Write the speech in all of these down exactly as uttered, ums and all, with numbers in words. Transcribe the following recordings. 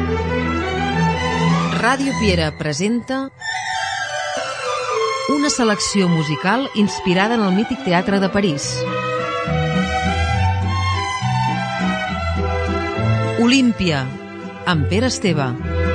Ràdio Piera presenta una selecció musical inspirada en el mític teatre de París. Olímpia, amb Pere Esteve.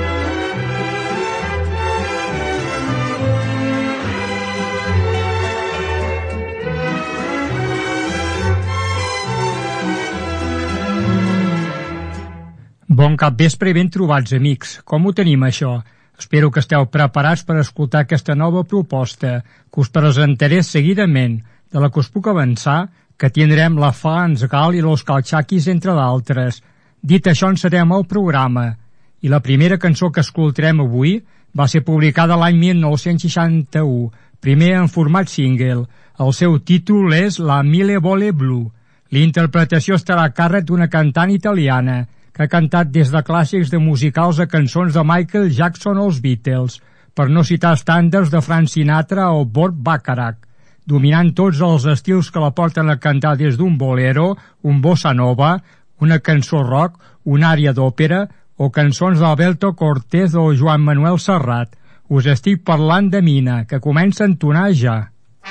Bon capvespre i ben trobats, amics. Com ho tenim, això? Espero que esteu preparats per escoltar aquesta nova proposta, que us presentaré seguidament, de la que us puc avançar que tindrem la Franz Gall i los Calxaquis, entre d'altres. Dit això, encetem el programa, i la primera cançó que escoltarem avui va ser publicada l'any mil nou-cents seixanta-u, primer en format single. El seu títol és La Mille Vole Blu. L'interpretació estarà a càrrec d'una cantant italiana, que ha cantat des de clàssics de musicals a cançons de Michael Jackson o els Beatles, per no citar estàndards de Frank Sinatra o Burt Bacharach, dominant tots els estils que la porten a cantar des d'un bolero, un bossa nova, una cançó rock, una ària d'òpera o cançons d'Alberto Cortés o Joan Manuel Serrat. Us estic parlant de Mina, que comença a entonar ja.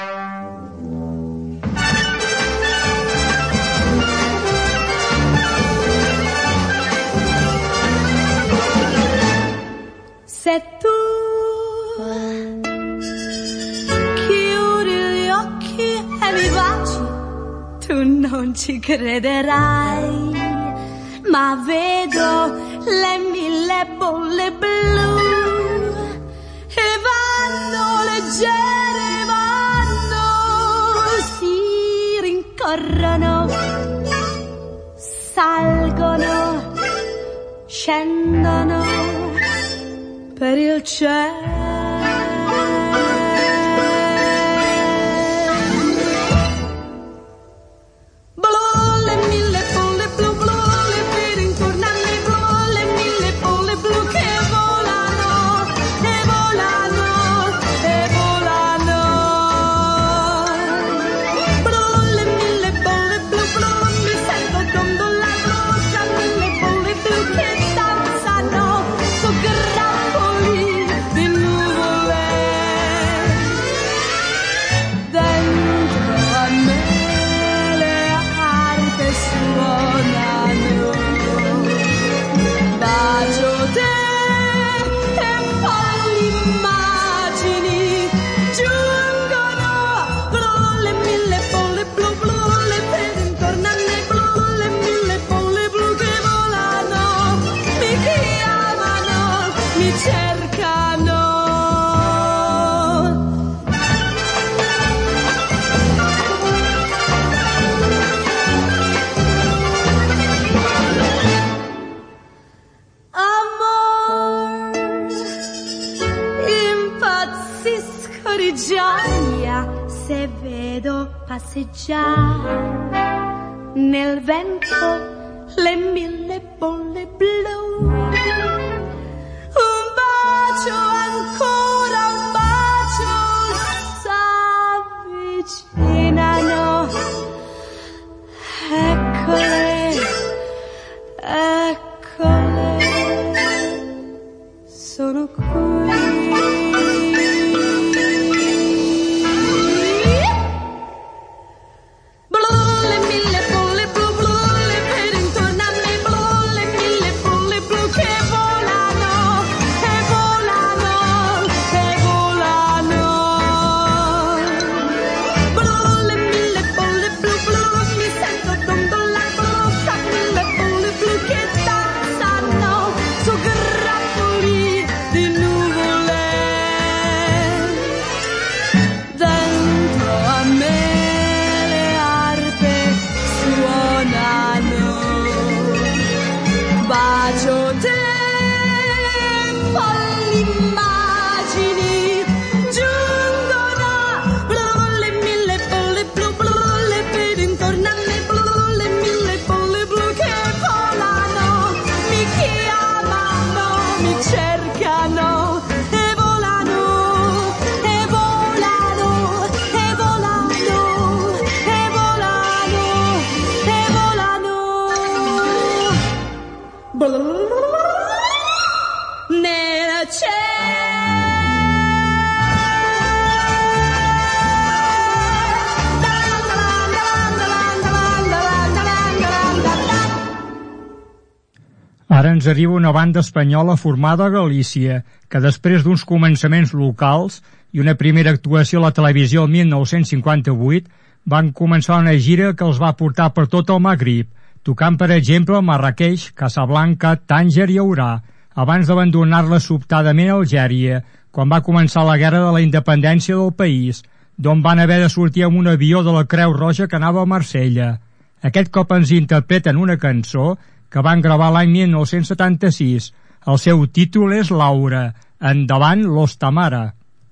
Se tu chiudi gli occhi e mi baci, tu non ci crederai, ma vedo le mille bolle blu e vanno leggere, vanno, si rincorrono, salgono, scendono per il cielo. Blu, le mille bolle blu, blu, le vedi intorno a me, blu, le mille bolle blu che volano, e volano, e volano. Blu, le mille bolle blu, blu, mi sento dondolare tra mille bolle blu che danzano su grappoli di nuvole. Dentro a me le arpe suonano, bacio te e poi immagini giungono. Blu, le mille bolle blu, blu, le vedi intorno a me, blu, le mille bolle blu che volano, mi chiamano, mi cercano. Amor, impazzisco di gioia se vedo passeggiare nel vento le mille bolle blu. Un bacio ancora, un bacio, s'avvicinano. Eccole, eccole, sono qui. Blu, le mille bolle blu, blu, le vedi intorno a me, blu, le mille bolle blu che volano, e volano, e volano. Blu, le mille bolle blu, blu, mi sento dondolare, blu, tra mille bolle blu che danzano su grappoli di nuvole. Dentro a me le arpe suonano, bacio te, poi immagini giungono. Blu, le mille bolle blu, blu, le vedi intorno a me, blu, le mille bolle blu che volano, mi chiamano, mi cercano, e volano, e volano, e volano, e volano, e volano. Blu. nel cielo. Ara ens arriba una banda espanyola formada a Galícia, que després d'uns començaments locals i una primera actuació a la televisió el mil nou-cents cinquanta-vuit, van començar una gira que els va portar per tot el Magrib, tocant per exemple a Marràqueix, Casablanca, Tànger i Orà, abans d'abandonar-la sobtadament a Algèria, quan va començar la guerra de la independència del país, d'on van haver de sortir amb un avió de la Creu Roja que anava a Marsella. Aquest cop ens interpreten una cançó que van gravar l'any mil nou-cents setanta-sis. El seu títol és Laura. Endavant, Los Tamara.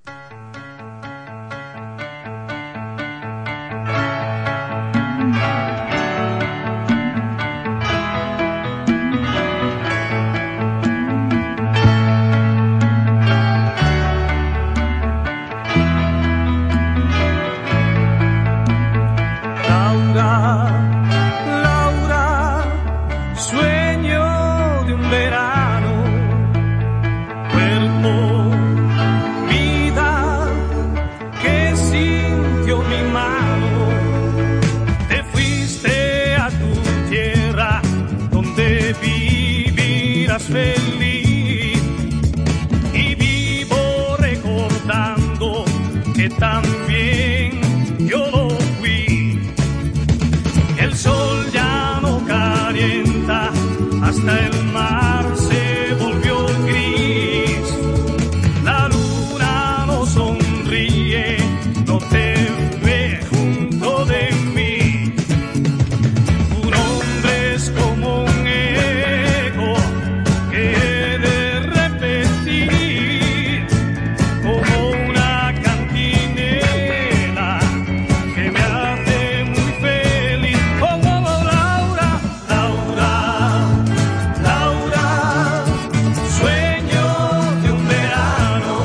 Feliz y vivo recordando que también yo lo fui. El sol ya no calienta, hasta el mar se volvió gris. La luna no sonríe, no te ve junto de mí. Tu nombre es como un eco que he de repetir, como una cantinela que me hace muy feliz. Oh, oh, oh, Laura, Laura, Laura, sueño de un verano,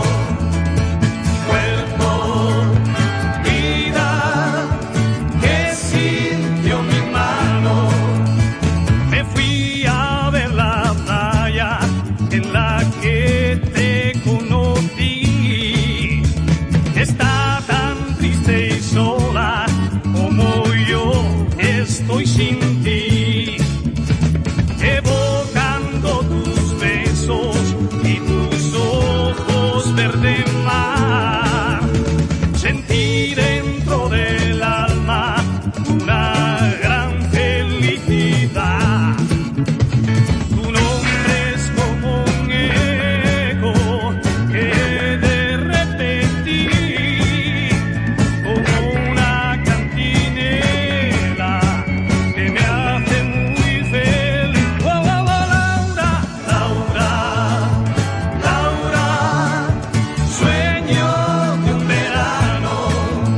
cuerpo, vida, que sintió mi mano. Me fui a ver la playa en la que te conocí. Está tan triste y sola como yo estoy sin ti, evocando tus besos y tus ojos verde mar. Sentí dentro del alma una gran felicidad. Tu nombre es como un eco que he de repetir, como una cantinela que me hace muy feliz. Oh, oh, oh, Laura, Laura, Laura, sueño de un verano,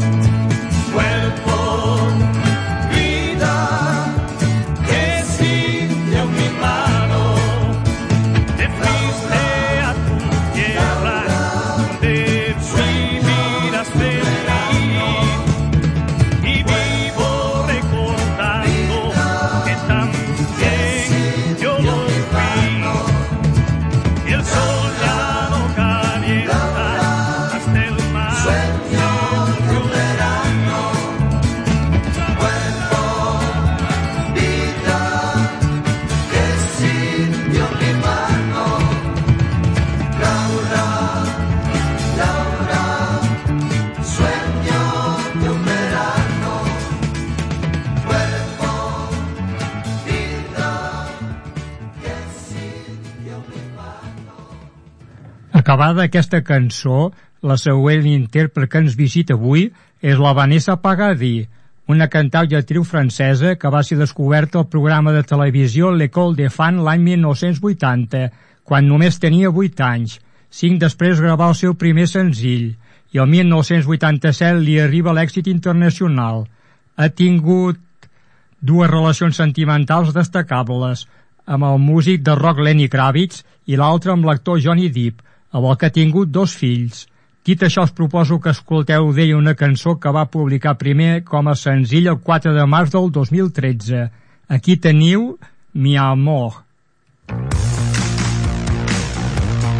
cuerpo, vida, que sintió mi mano. Te fuiste a tu tierra, donde vivirás feliz, y vivo recordando que también yo lo fui. El sol ya no calienta, hasta el mar sueño de un verano, cuerpo, vida, que sintió mi mano. Laura, Laura, sueño de un verano, cuerpo, vida, que sintió mi mano. Acabada aquesta cançó, la següent intèrpret que ens visita avui és la Vanessa Paradis, una cantant i actriu francesa que va ser descoberta al programa de televisió L'École des Fans l'any mil nou-cents vuitanta, quan només tenia vuit anys. Cinc després gravar el seu primer senzill, i el mil nou-cents vuitanta-set li arriba l'èxit internacional. Ha tingut dues relacions sentimentals destacables, amb el músic de rock Lenny Kravitz i l'altre amb l'actor Johnny Depp, amb el que ha tingut dos fills. Dit això, us proposo que escolteu d'ella una cançó que va publicar primer com a senzill el quatre de març del dos mil tretze. Aquí teniu Mi Amor.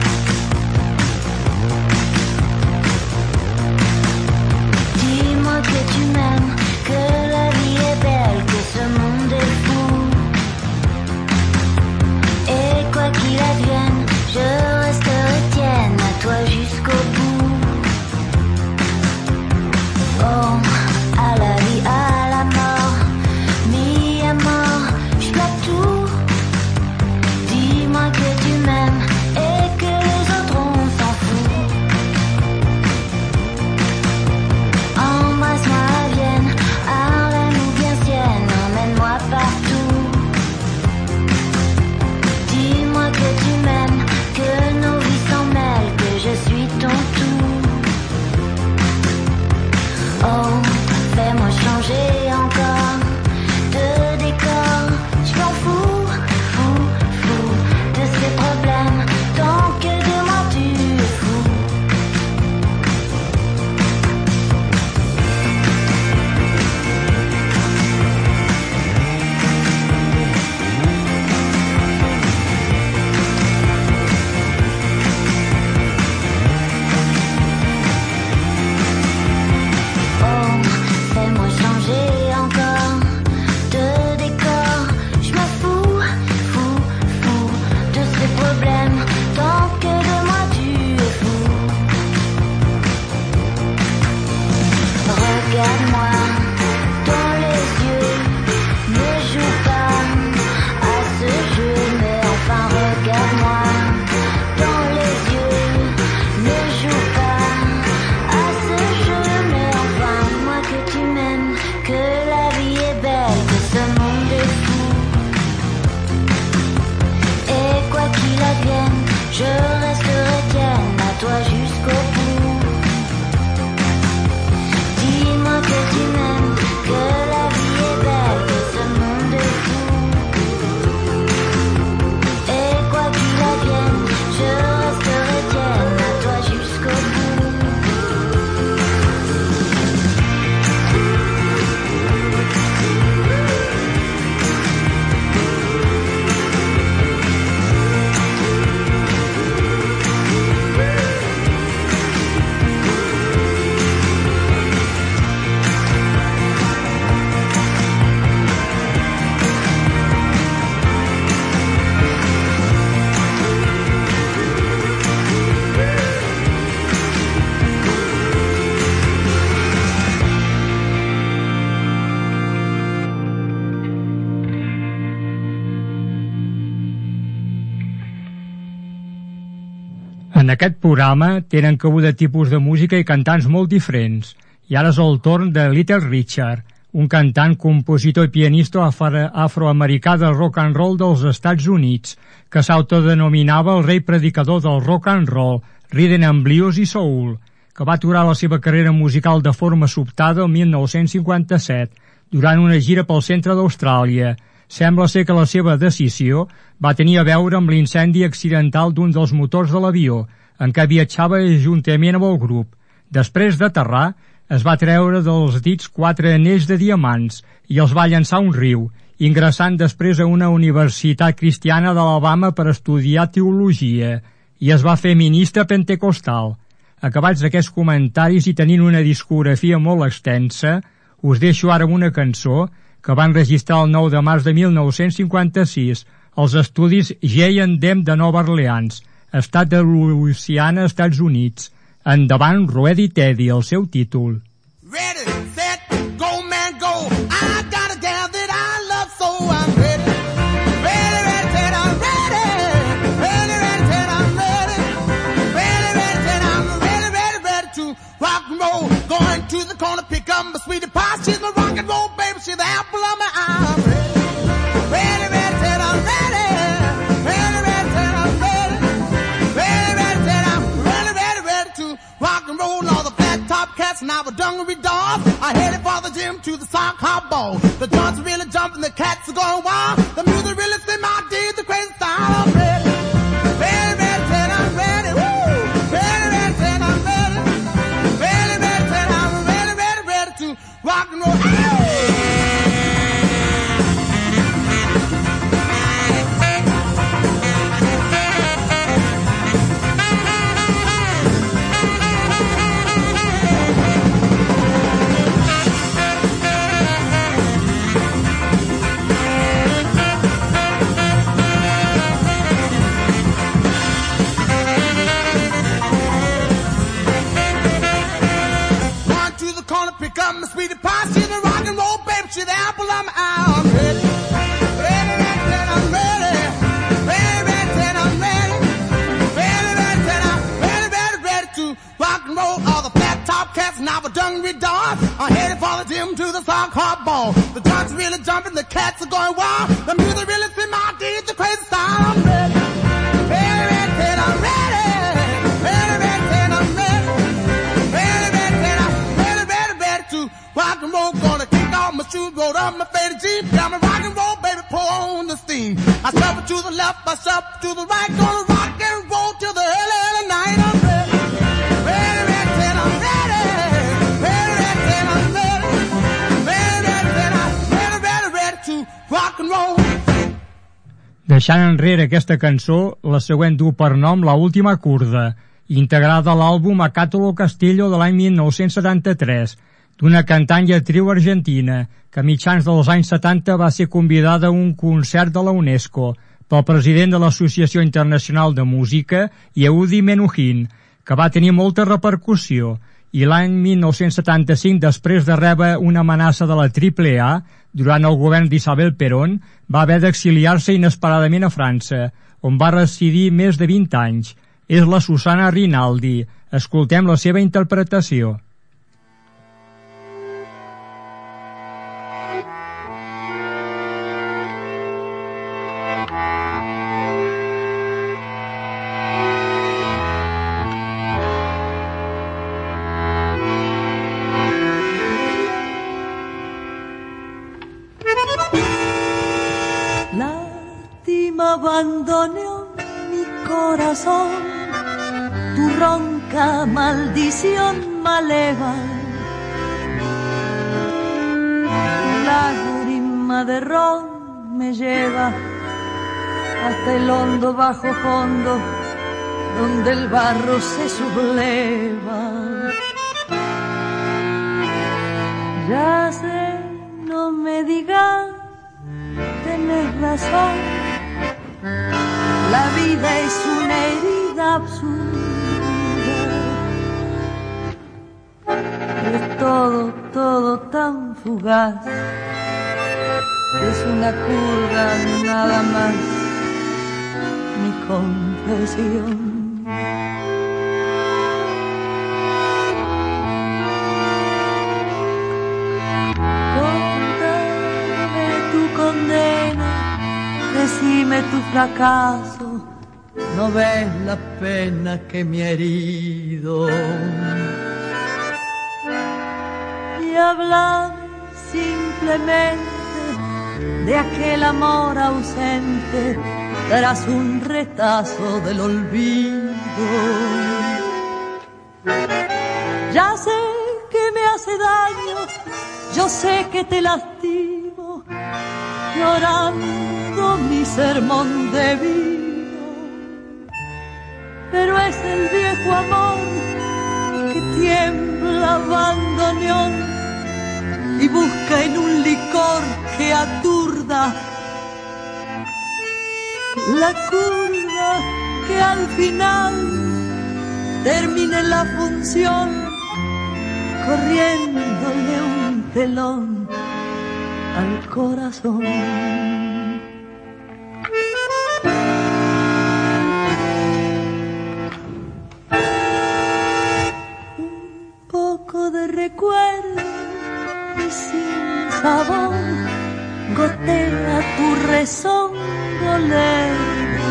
En aquest programa tenen cabuda tipus de música i cantants molt diferents. I ara és el torn de Little Richard, un cantant, compositor i pianista afro- afroamericà del rock and roll dels Estats Units, que s'autodenominava el rei predicador del rock and roll, rhythm and blues i soul, que va aturar la seva carrera musical de forma sobtada el mil nou-cents cinquanta-set, durant una gira pel centre d'Austràlia. Sembla ser que la seva decisió va tenir a veure amb l'incendi accidental d'un dels motors de l'avió, en què viatjava juntament amb el grup. Després d'aterrar, es va treure dels dits quatre anells de diamants i els va llançar a un riu, ingressant després a una universitat cristiana d'Alabama per estudiar teologia, i es va fer ministre pentecostal. Acabats aquests comentaris i tenint una discografia molt extensa, us deixo ara una cançó que van registrar el nou de març de mil nou-cents cinquanta-sis als estudis J and M de Nova Orleans, estat de Louisiana, Estats Units. Endavant, Ruedi Teddy, el seu títol. Ready, set, go, man, go. I got a gal that I love, so I'm ready. Ready, ready, set, I'm ready. Ready, ready, set, I'm ready. Ready, ready, set, I'm ready, ready, ready to rock and roll. Going to the corner, pick up my sweetie pie. She's my rock and roll, baby. She's the apple of my eye. I'm ready. Ready, ready, set, I'm ready. Ready, ready, set, I'm ready. Ready, ready, set, I'm ready, ready, ready to rock and roll. All the flat top cats and our dungaree dolls. I headed for the gym to the sock hop ball. The joints are really jumping, the cats are going wild. The music really spin my D, the crazy style. I'm ready. Ready, ready, set, I'm ready. Woo! Ready, ready, set, I'm ready. Ready, ready, set, I'm ready, ready, ready to rock and roll. Pick up my sweetie pie, she's a rock and roll, baby, she's the apple of my eye. I'm ready, ready, ready, ready, I'm ready, ready, ready, ready, I'm ready, ready, ready, ready, I'm ready, ready, ready to rock and roll. All the flat top cats and our dungaree dolls are headed for the gym to the sock hop ball. The joints are really jumping, the cats are going wild. The music really spin my D, the crazy style. I'm ready, ready, ready, ready, I'm ready, ready, ready, ready, I'm ready, ready, ready, ready, I'm to rock and roll, gonna kick off my shoes, roll up my faded jeans, got my rock and roll, baby, pour on the steam. I shuffle to the left, I shuffle to the right, gonna rock and roll till the early, early night. I'm ready, ready, ready, ready, I'm ready, ready, ready, ready, I'm ready, ready, ready, ready, I'm ready, ready, ready to rock and roll. Deixant enrere aquesta cançó, la següent du per nom La última curda, integrada a l'àlbum A Cátulo Castillo de l'any mil nou-cents setanta-tres, d'una cantant i actriu argentina, que a mitjans dels anys setanta va ser convidada a un concert de la UNESCO pel president de l'Associació Internacional de Música, Yehudi Menuhin, que va tenir molta repercussió, i l'any mil nou-cents setanta-cinc, després de rebre una amenaça de la Triple A, durant el govern d'Isabel Perón, va haver d'exiliar-se inesperadament a França, on va residir més de vint anys. És la Susana Rinaldi. Escoltem la seva interpretació. Lástima abandonó mi corazón, tu ronca maldición maleva, lágrima de ron me lleva hasta el hondo bajo fondo donde el barro se subleva. Ya sé, no me digas, tenés razón, la vida es una herida absurda, es todo, todo tan fugaz, es una curva nada más, mi confesión. condena, decime tu fracaso, no ves la pena que me ha herido. Y hablar simplemente de aquel amor ausente tras un retazo del olvido. Ya sé que me hace daño, yo sé que te lastimo, llorando mi sermón de vida. Pero es el viejo amor que tiembla bandoneón y busca en un licor que aturda la curva que al final termine la función corriéndole un telón al corazón. Un poco de recuerdo y sin sabor gotea tu rezongo leve,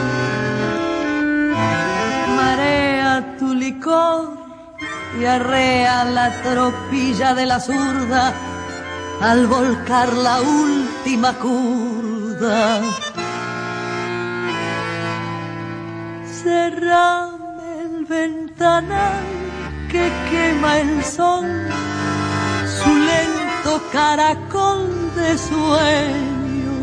marea tu licor y arrea la tropilla de la zurda al volcar la última curda. Cerrame el ventanal que quema el sol, su lento caracol de sueño.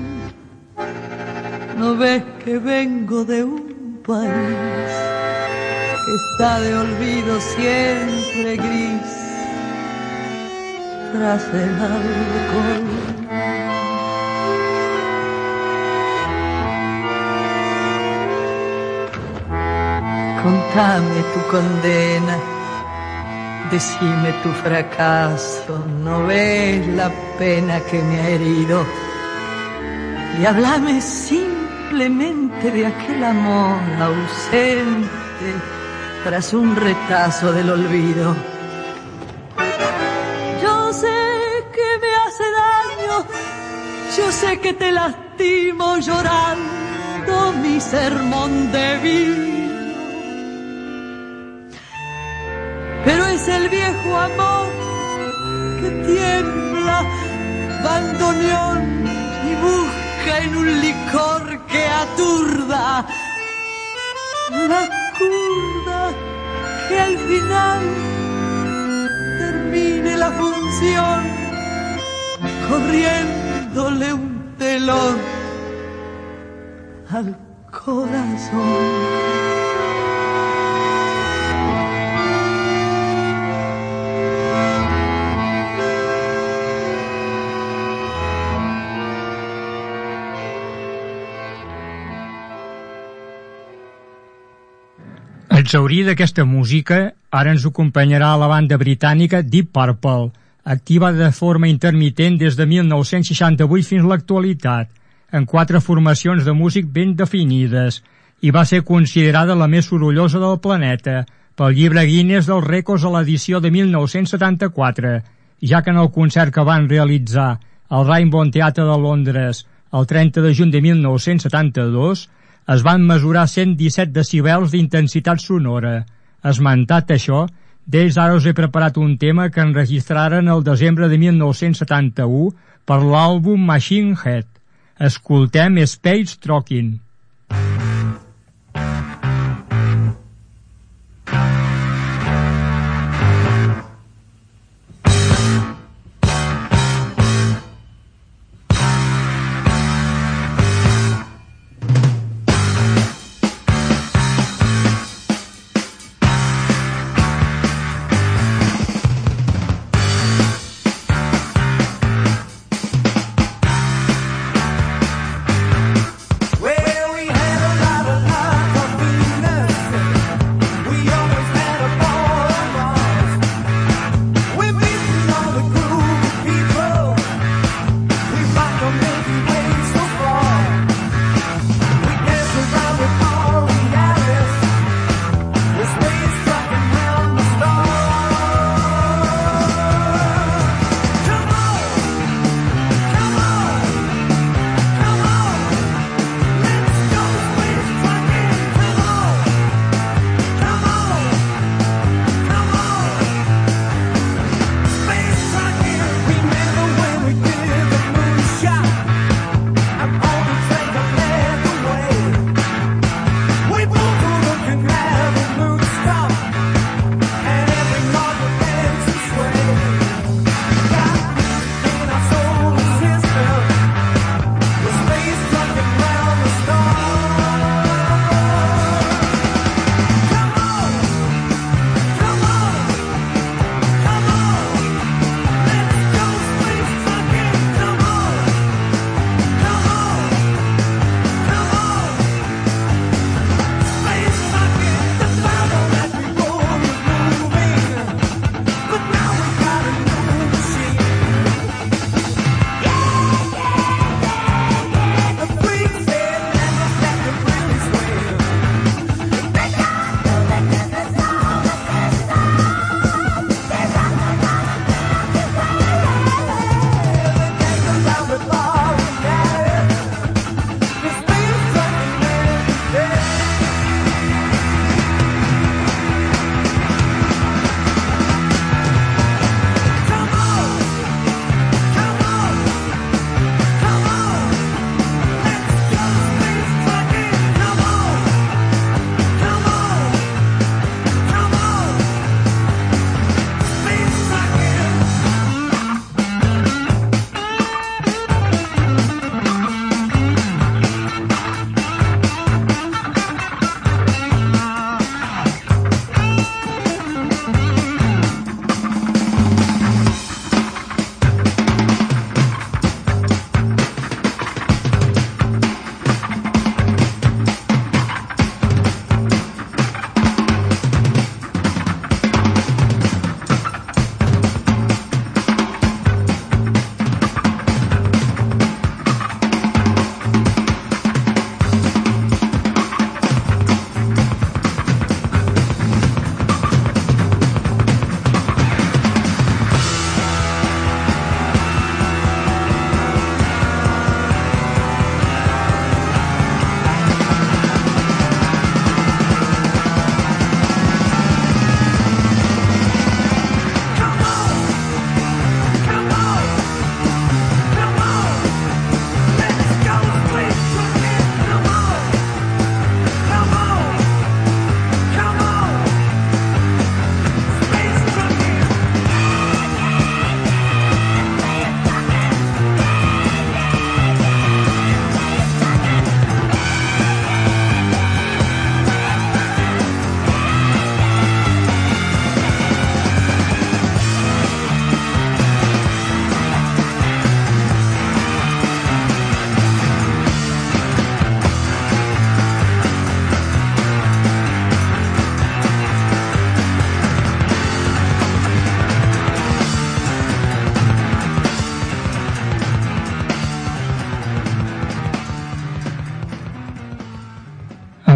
¿No ves que vengo de un país que está de olvido siempre gris tras el alcohol? Contame tu condena, decime tu fracaso, no ves la pena que me ha herido. Y háblame simplemente de aquel amor ausente tras un retazo del olvido. Yo sé que me hace daño, yo sé que te lastimo llorando mi sermón de vida. Pero es el viejo amor que tiembla bandoneón y busca en un licor que aturda la curva que al final termine la función corriéndole un telón al corazón. Exhaurir d'aquesta música, ara ens acompanyarà la banda britànica Deep Purple, activa de forma intermitent des de mil nou-cents seixanta-vuit fins a l'actualitat, en quatre formacions de músic ben definides, i va ser considerada la més sorollosa del planeta pel llibre Guinness dels rècords a l'edició de mil nou-cents setanta-quatre, ja que en el concert que van realitzar al Rainbow Theatre de Londres el trenta de juny de mil nou-cents setanta-dos, es van mesurar cent disset decibels d'intensitat sonora. Esmentat això, d'ells ara us he preparat un tema que enregistraren el desembre de mil nou-cents setanta-u per l'àlbum Machine Head. Escoltem Space Trucking. Well,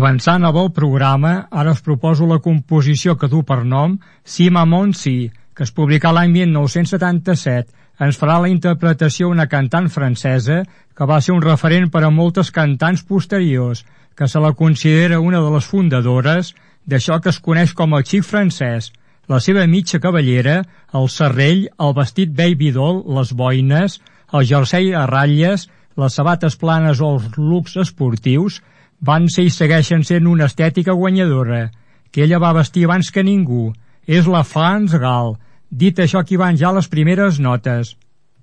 Avançant amb el programa, ara us proposo la composició que du per nom Si Maman Si, que es publicà l'any mil nou-cents setanta-set. Ens farà la interpretació una cantant francesa que va ser un referent per a moltes cantants posteriors, que se la considera una de les fundadores d'això que es coneix com el xic francès. La seva mitja cavallera, el serrell, el vestit baby doll, les boines, el jersei a ratlles, les sabates planes o els looks esportius, van ser i segueixen sent una estètica guanyadora, que ella va vestir abans que ningú. És la France Gall. Dit això, aquí van ja les primeres notes.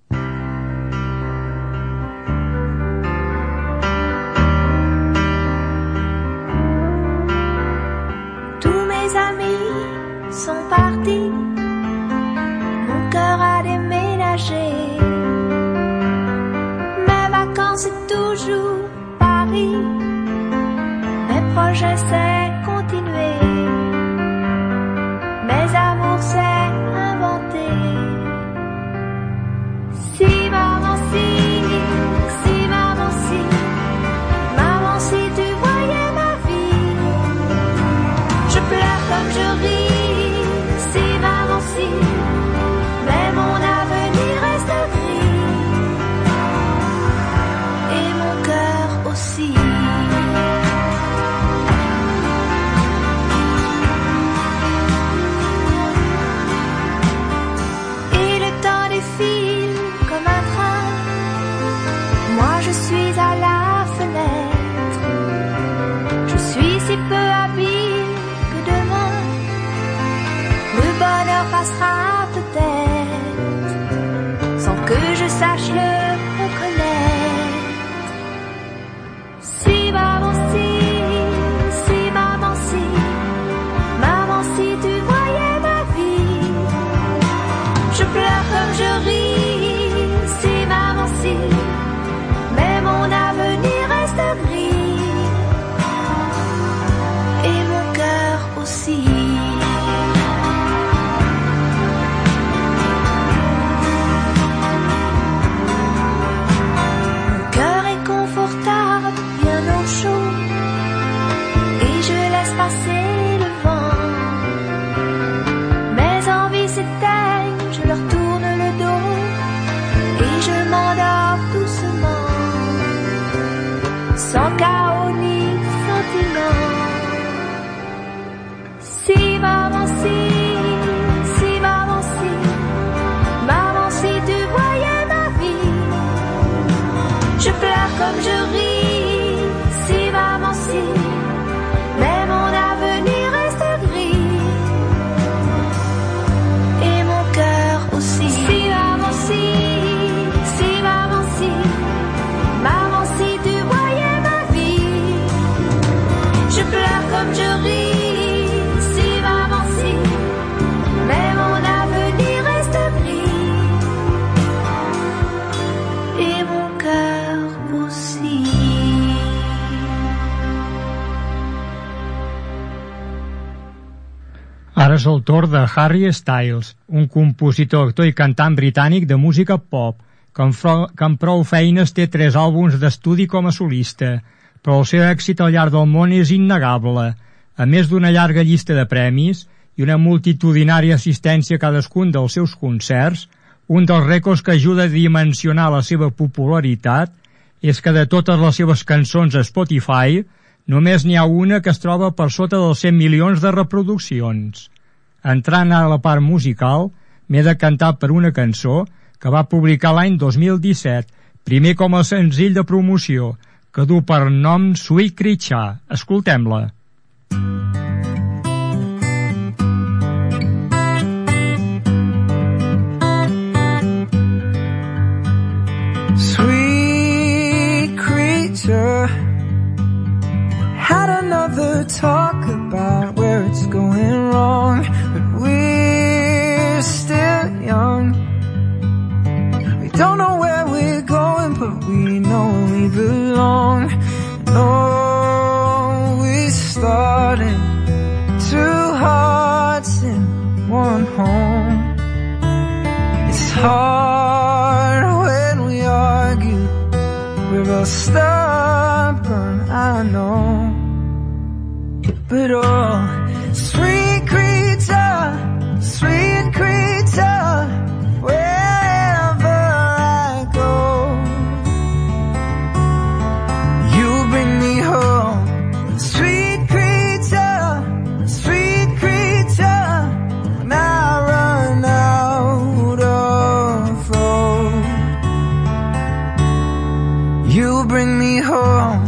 Tous mes amis sont partis, mon cœur a déménagé. Mes vacances c'est toujours Paris, mes projets c'est continuer, mes amours c'est inventer. Si maman si, si maman si, maman si tu voyais ma vie, je pleure comme je ris. Si maman si, mais mon avenir reste gris, et mon cœur aussi. Comme un train, moi je suis à la fenêtre, je suis si peu habile que demain le bonheur passera peut-être sans que je sache le reconnaître. Si maman si, si maman si, maman si tu voyais ma vie, je pleure comme je ris. Si maman si, mais mon avenir reste gris, et mon cœur aussi. Mon cœur est confortable, bien au chaud, et je laisse passer le vent. Mes envies s'éteignent, je leur tourne le dos, et je m'endors doucement, sans chaos ni sentiment. Si maman si, si maman si, maman si tu voyais ma vie, je pleure comme je ris. Si maman si, mais mon avenir reste gris, et mon cœur aussi. Si maman si, si maman si, maman si tu voyais ma vie, je pleure comme je ris. Si maman si, mais mon avenir reste gris, et mon cœur aussi. Ara és el torn de Harry Styles, un compositor, actor i cantant britànic de música pop, que amb, que amb prou feines té tres àlbums d'estudi com a solista, però el seu èxit al llarg del món és innegable. A més d'una llarga llista de premis i una multitudinària assistència a cadascun dels seus concerts, un dels rècords que ajuda a dimensionar la seva popularitat és que de totes les seves cançons a Spotify només n'hi ha una que es troba per sota dels cent milions de reproduccions. Entrant a la part musical, m'he de cantar per una cançó que va publicar l'any dos mil disset, primer com a senzill de promoció, que du per nom Sweet Creature. Escoltem-la. Sweet creature, had another talk about where it's going wrong, but we're still young. We don't know where we're going, but we know we belong. No, we started two hearts in one home. It's hard when we argue, we're both stubborn, I know. But oh, sweet creature, sweet creature, wherever I go, you bring me home. Sweet creature, sweet creature, when I run out of road, you bring me home.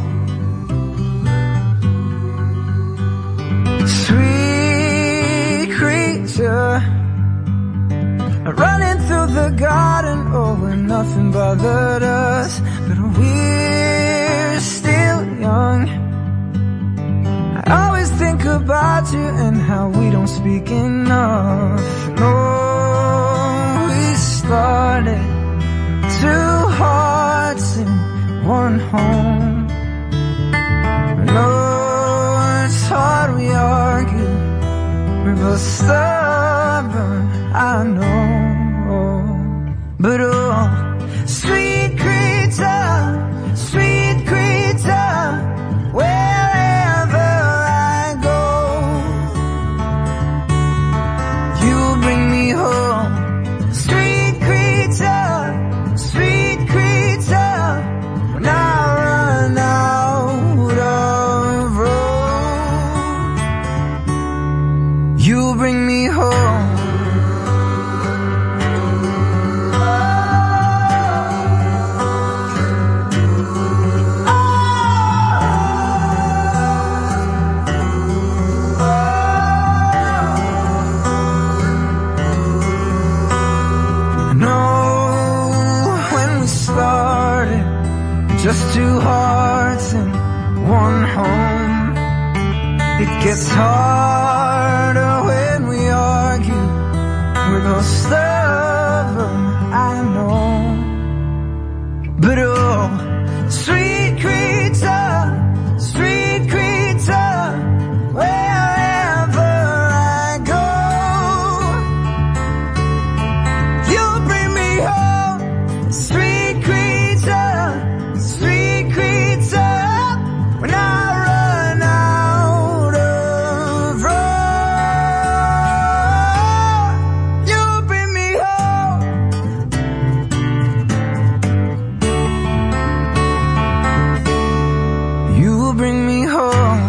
Sweet creature, running through the garden, oh, when nothing bothered us, but we're still young. I always think about you and how we don't speak enough. No, we started two hearts in one home. No, it's hard we argue, we're both stubborn, I know. But oh, sweet creature, sweet creature, wherever I go, you bring me home. Sweet creature, sweet creature, when I run out of road, you bring me home. Just two hearts in one home. It gets harder when we argue. We're both stubborn, I know. But oh, sweet creature, sweet creature, wherever I go, you bring me home. Sweet creature, sweet creature, when I run out of road, you bring me home. You bring me home.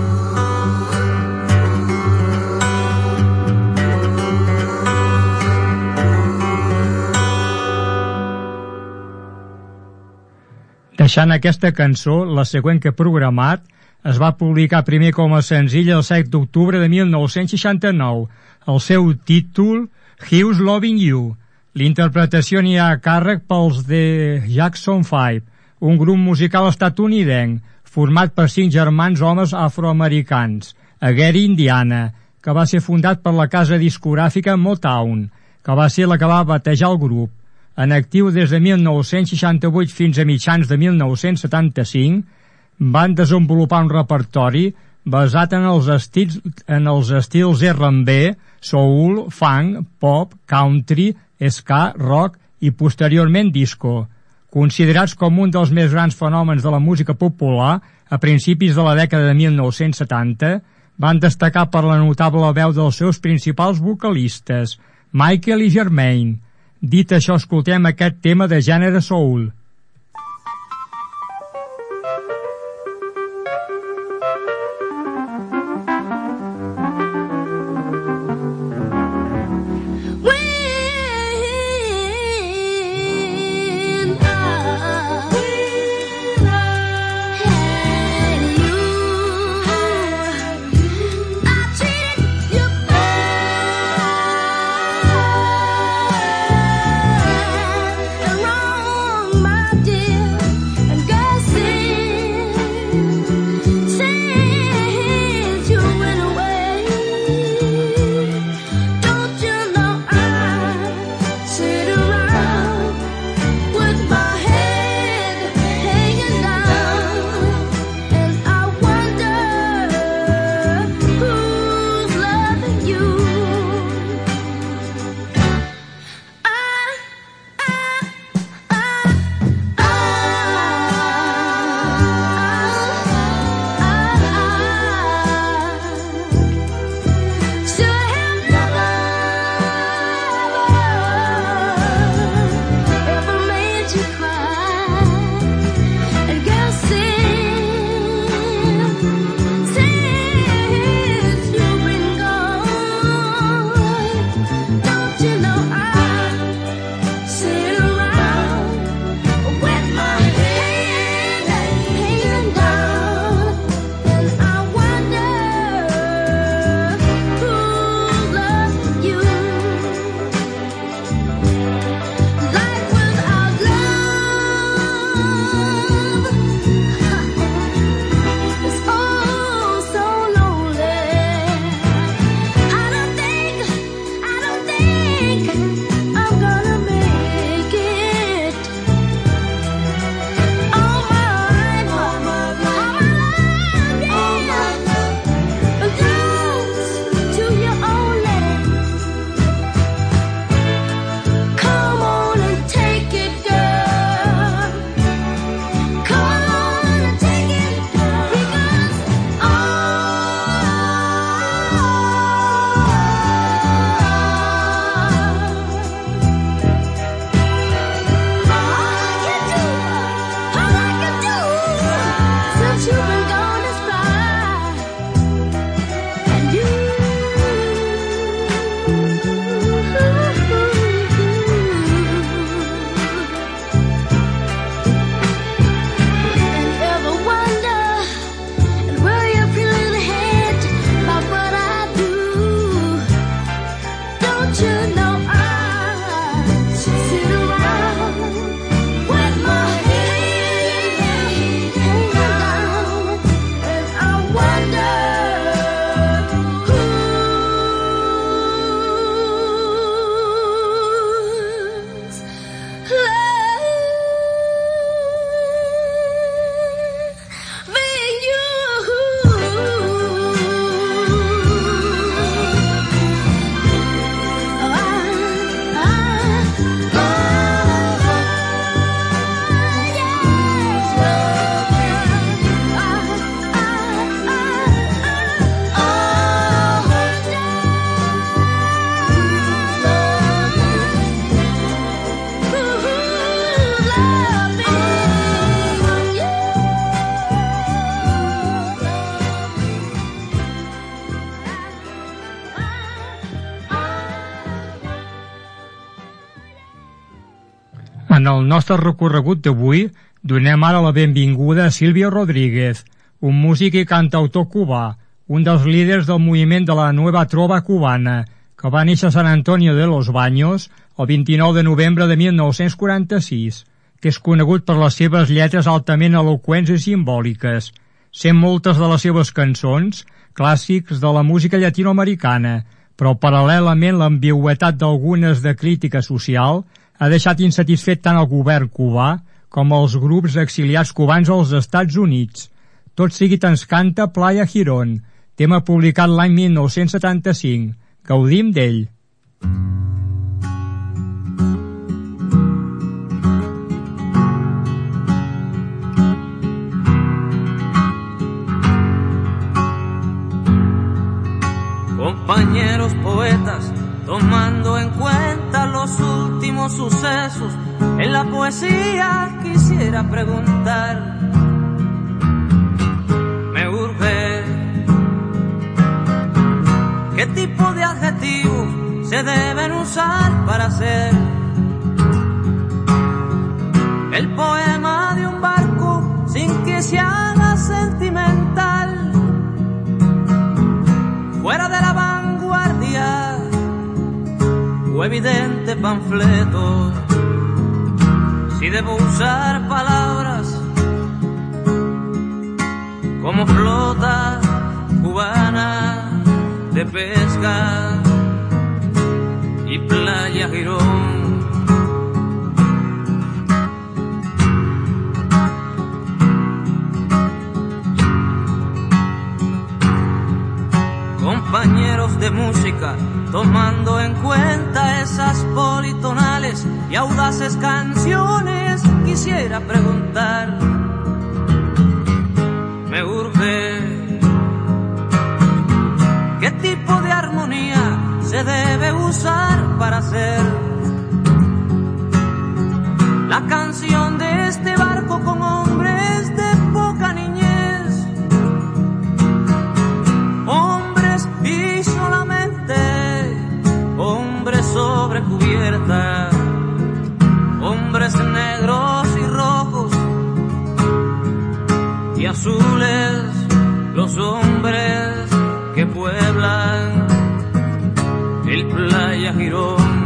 Deixant aquesta cançó, la següent que he programat es va publicar primer com a senzill el set d'octubre de mil nou-cents seixanta-nou. El seu títol, Who's Loving You. L'interpretació n'hi ha a càrrec pels The Jackson Five, un grup musical estatunidenc format per cinc germans homes afroamericans, a Gary, Indiana, que va ser fundat per la casa discogràfica Motown, que va ser la que va batejar el grup. En actiu des de mil nou-cents seixanta-vuit fins a mitjans de mil nou-cents setanta-cinc, van desenvolupar un repertori basat en els estils, en els estils erre and be, soul, funk, pop, country, ska, rock i posteriorment disco. Considerats com un dels més grans fenòmens de la música popular, a principis de la dècada de mil nou-cents setanta, van destacar per la notable veu dels seus principals vocalistes, Michael i Jermaine. Dit això, escoltem aquest tema de gènere soul. My En el nostre recorregut d'avui donem ara la benvinguda a Silvio Rodríguez, un músic i cantautor cubà, un dels líders del moviment de la Nueva Trova cubana, que va néixer a San Antonio de los Baños el vint-i-nou de novembre de mil nou-cents quaranta-sis, que és conegut per les seves lletres altament eloqüents i simbòliques, sent moltes de les seves cançons clàssics de la música llatinoamericana, però paral·lelament l'ambigüitat d'algunes de crítica social ha deixat insatisfet tant el govern cubà com els grups exiliats cubans als Estats Units. Tot seguit ens canta Playa Girón, tema publicat l'any mil nou-cents setanta-cinc. Gaudim d'ell. Compañeros poetas, tomando en cuenta los últimos sucesos, en la poesía quisiera preguntar, me urge, ¿qué tipo de adjetivos se deben usar para hacer el poema de un barco sin que se haga sentimental? Fuera de la vanguardia o evidente panfleto, si debo usar palabras como flota cubana de pesca y Playa Girón. Compañeros de música, tomando en cuenta esas politonales y audaces canciones, quisiera preguntar, me urge, ¿qué tipo de armonía se debe usar para hacer la canción de este barco con hombres de poca niñez? Hombres y solamente hombres sobre cubierta, hombres negros y rojos y azules, los hombres que pueblan el Playa Girón.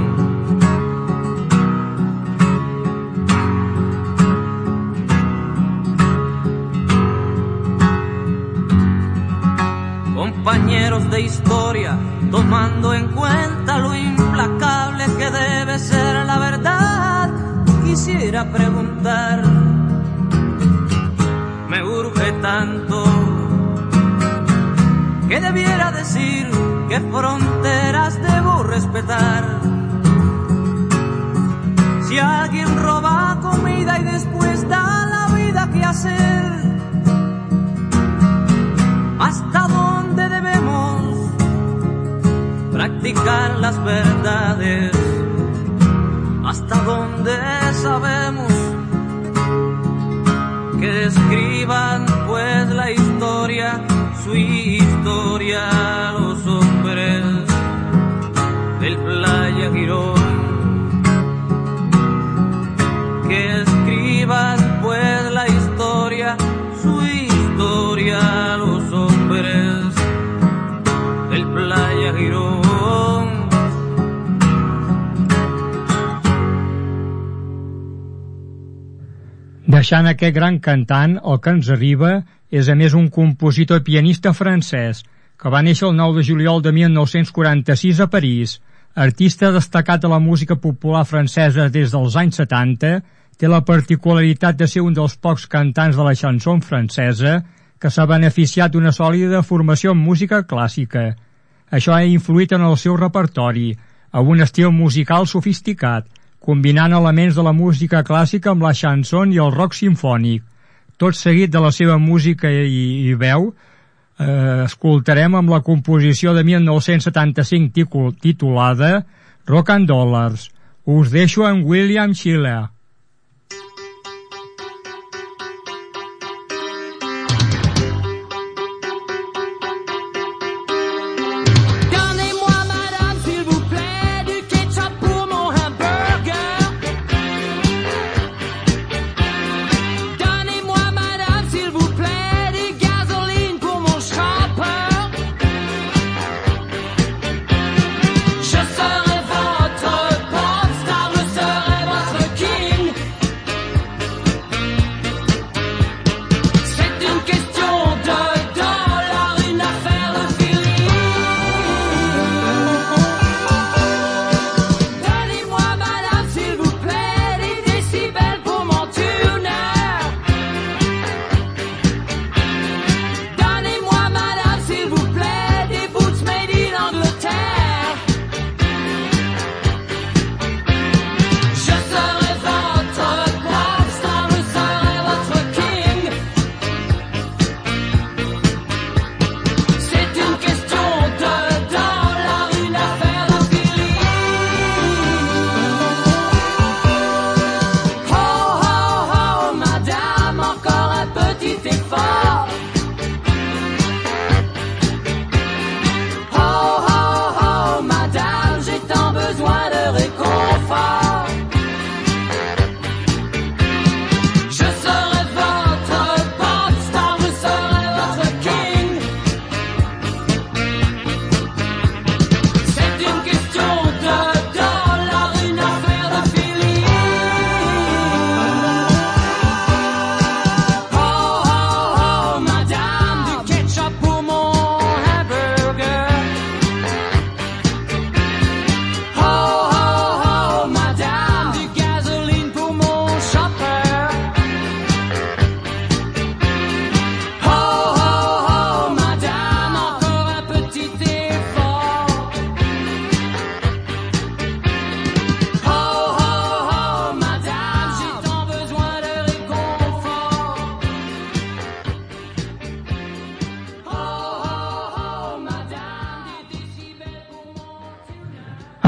Compañeros de historia, tomando en cuenta lo implacable que debe ser la verdad, quisiera preguntar, me urge tanto, ¿qué debiera decir? ¿Qué fronteras debo respetar? Si alguien roba comida y después da la vida, ¿qué hacer? ¿Hasta dónde debemos practicar las verdades? ¿Hasta dónde sabemos que escriban pues la historia, su historia, los hombres del Playa Girón? Que escriban pues la historia, su historia, los hombres del Playa Girón. Deixant aquest gran cantant, el que ens arriba és a més un compositor i pianista francès que va néixer el nou de juliol de mil nou-cents quaranta-sis a París. Artista destacat de la música popular francesa des dels anys setanta, té la particularitat de ser un dels pocs cantants de la chanson francesa que s'ha beneficiat d'una sòlida formació en música clàssica. Això ha influït en el seu repertori, amb un estil musical sofisticat, combinant elements de la música clàssica amb la chanson i el rock simfònic. Tot seguit de la seva música i, i veu, eh, escoltarem amb la composició de mil nou-cents setanta-cinc titulada Rock and Dollars. Us deixo amb William Schiller. Donnez-moi, madame, s'il vous plaît, du ketchup pour mon hamburger.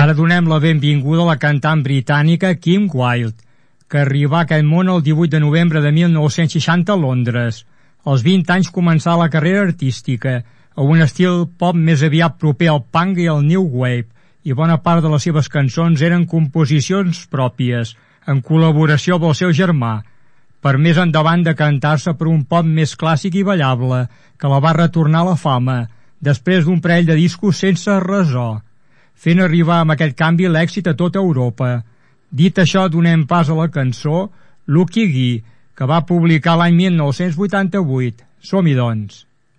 Ara donem la benvinguda a la cantant britànica Kim Wilde, que arribà a aquest món el divuit de novembre de mil nou-cents seixanta a Londres. Als vint anys començà la carrera artística, a un estil pop més aviat proper al punk i al new wave, i bona part de les seves cançons eren composicions pròpies, en col·laboració amb el seu germà, per més endavant de cantar-se per un pop més clàssic i ballable, que la va retornar a la fama, després d'un parell de discos sense resó, fent arribar amb aquest canvi l'èxit a tota Europa. Dit això, donem pas a la cançó Lucky Guy, que va publicar l'any mil nou-cents vuitanta-vuit. Som-hi, doncs.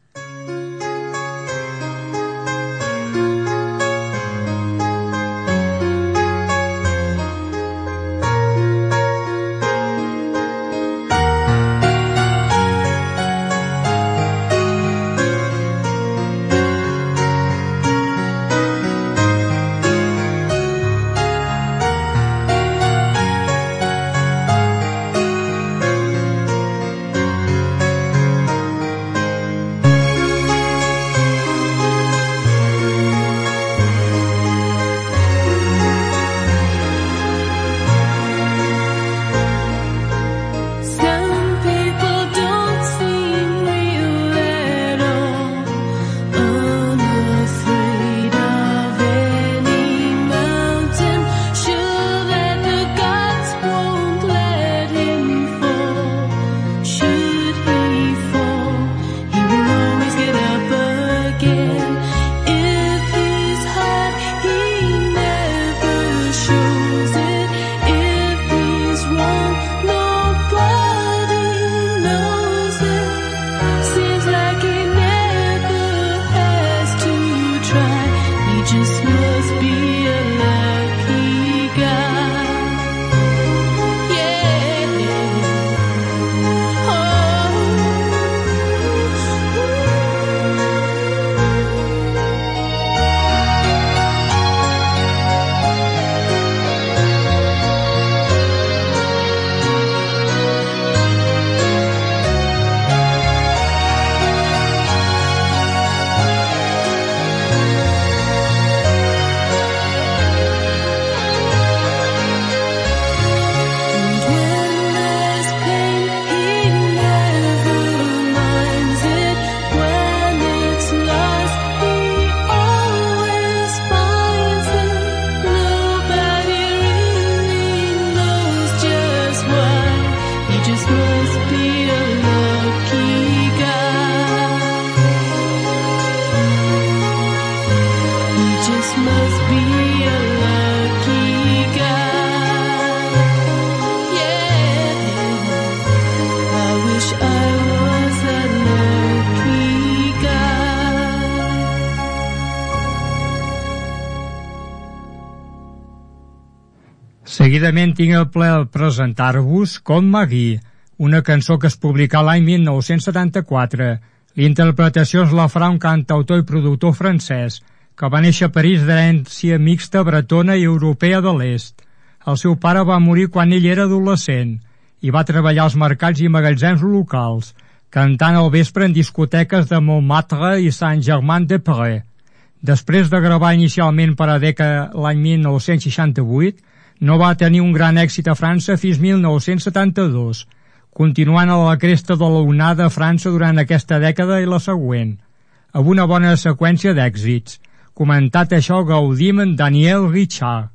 Seguidament tinc el plaer de presentar-vos Com Magui, una cançó que es publicà l'any mil nou-cents setanta-quatre. L'interpretació és la farà un cantautor i productor francès, que va néixer a París d'herència mixta bretona i europea de l'est. El seu pare va morir quan ell era adolescent i va treballar als mercats i magatzems locals, cantant al vespre en discoteques de Montmartre i Saint-Germain-des-Prés. Després de gravar inicialment per a Decca l'any mil nou-cents seixanta-vuit, no va tenir un gran èxit a França fins mil nou-cents setanta-dos, continuant a la cresta de l'onada a França durant aquesta dècada i la següent, amb una bona seqüència d'èxits. Comentat això, gaudim en Daniel Richard.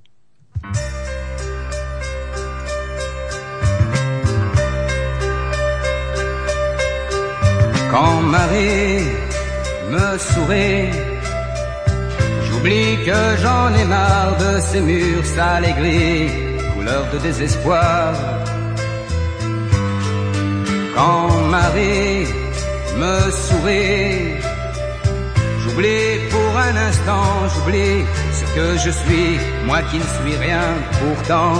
Quand Marie me sourit, j'oublie que j'en ai marre de ces murs sales et gris, couleur de désespoir. Quand Marie me sourit, j'oublie pour un instant, j'oublie ce que je suis, moi qui ne suis rien pourtant.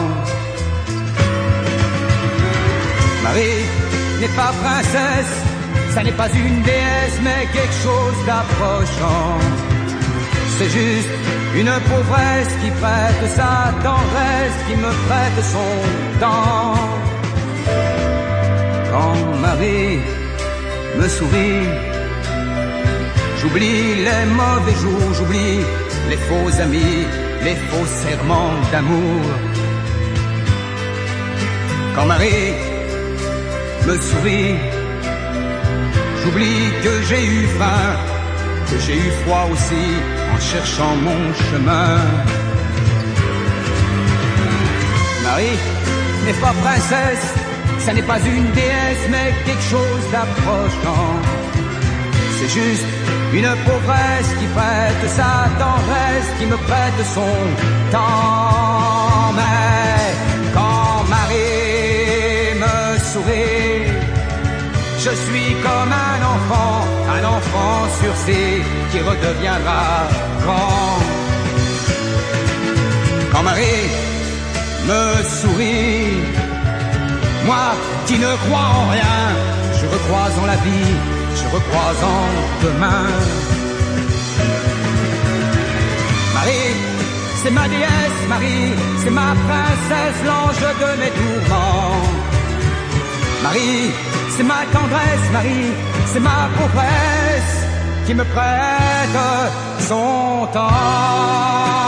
Marie n'est pas princesse, ça n'est pas une déesse, mais quelque chose d'approchant. C'est juste une pauvresse qui prête sa tendresse, qui me prête son temps. Quand Marie me sourit, j'oublie les mauvais jours, j'oublie les faux amis, les faux serments d'amour. Quand Marie me sourit, j'oublie que j'ai eu faim, que j'ai eu froid aussi en cherchant mon chemin. Marie n'est pas princesse, ça n'est pas une déesse, mais quelque chose d'approchant. C'est juste une pauvresse qui prête sa tendresse, qui me prête son temps. Mais quand Marie me sourit, je suis comme un enfant, un enfant sursis qui redeviendra grand. Quand Marie me sourit, moi qui ne crois en rien, je recrois en la vie, je recrois en demain. Marie, c'est ma déesse, Marie, c'est ma princesse, l'ange de mes tourments. Marie, c'est ma tendresse, Marie, c'est ma pauvresse qui me prête son temps.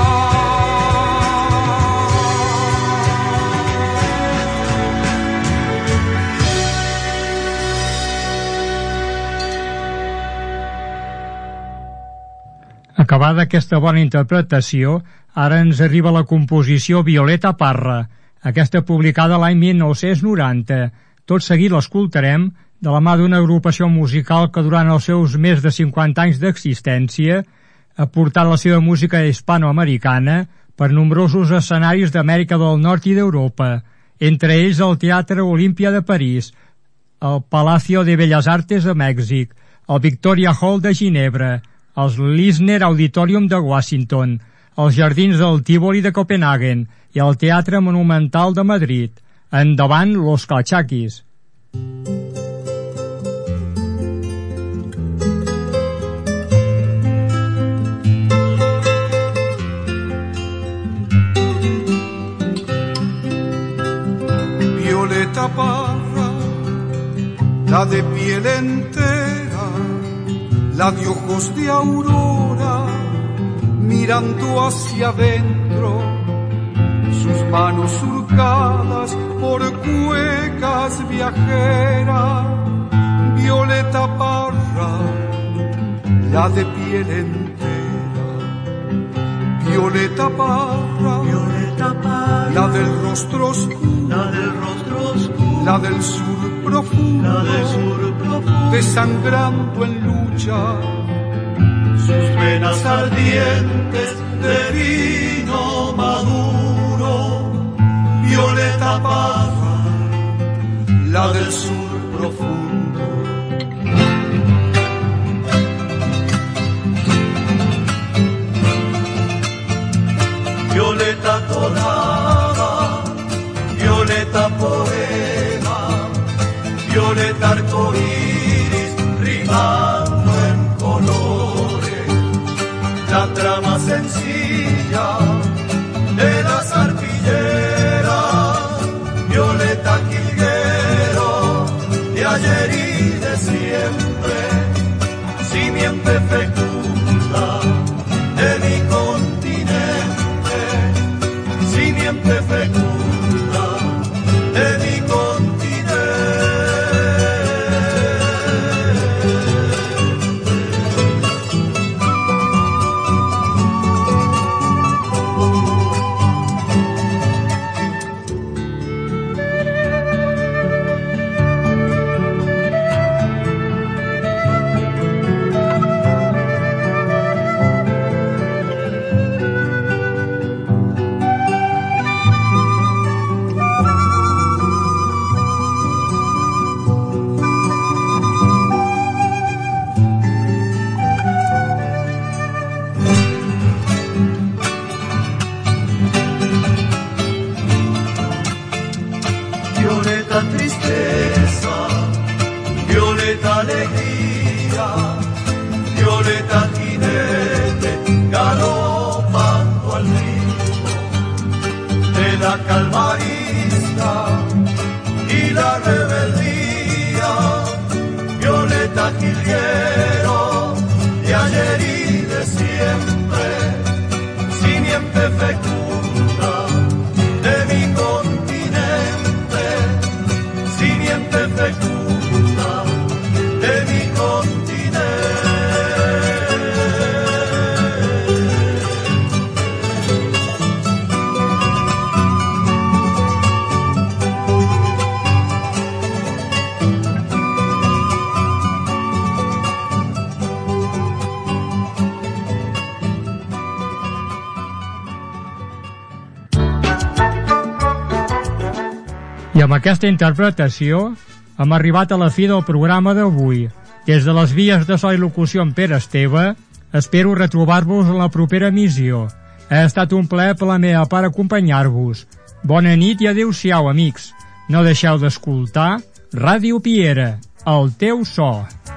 Acabada aquesta bona interpretació, ara ens arriba la composició Violeta Parra, aquesta publicada l'any mil nou-cents noranta. Tot seguit l'escoltarem de la mà d'una agrupació musical que durant els seus més de cinquanta anys d'existència ha portat la seva música hispanoamericana per nombrosos escenaris d'Amèrica del Nord i d'Europa, entre ells el Teatre Olímpia de París, el Palacio de Bellas Artes de Mèxic, el Victoria Hall de Ginebra, els Lisner Auditorium de Washington, els Jardins del Tívoli de Copenhagen i el Teatre Monumental de Madrid. Endavant, Los Calchaquis. Violeta Parra, la de piel entera, la de ojos de aurora, mirando hacia adentro, sus manos surcadas por cuecas viajeras. Violeta Parra, la de piel entera. Violeta Parra, Violeta Parra, la del rostro oscuro, la del rostro oscuro, la del sur profundo, la del sur profundo, desangrando en lucha, sus venas ardientes de vino maduro. Violeta Parra, la del sur profundo. Violeta dorada, violeta poema, violeta arcoíris rimando en colores, la trama sencilla de las arpilleras. Violeta quilguero de ayer y de siempre, simiente fecunda de mi continente, simiente fecunda de mi continente. Violeta tristeza, violeta alegría, violeta jinete galopando al ritmo de la calmarista y la rebeldía. Violeta quilguero de ayer y de siempre, I amb aquesta interpretació hem arribat a la fi del programa d'avui. Des de les vies de so i locució amb Pere Esteve, espero retrobar-vos en la propera emissió. Ha estat un plaer per la meva part acompanyar-vos. Bona nit i adéu-siau, amics. No deixeu d'escoltar Ràdio Piera, el teu so.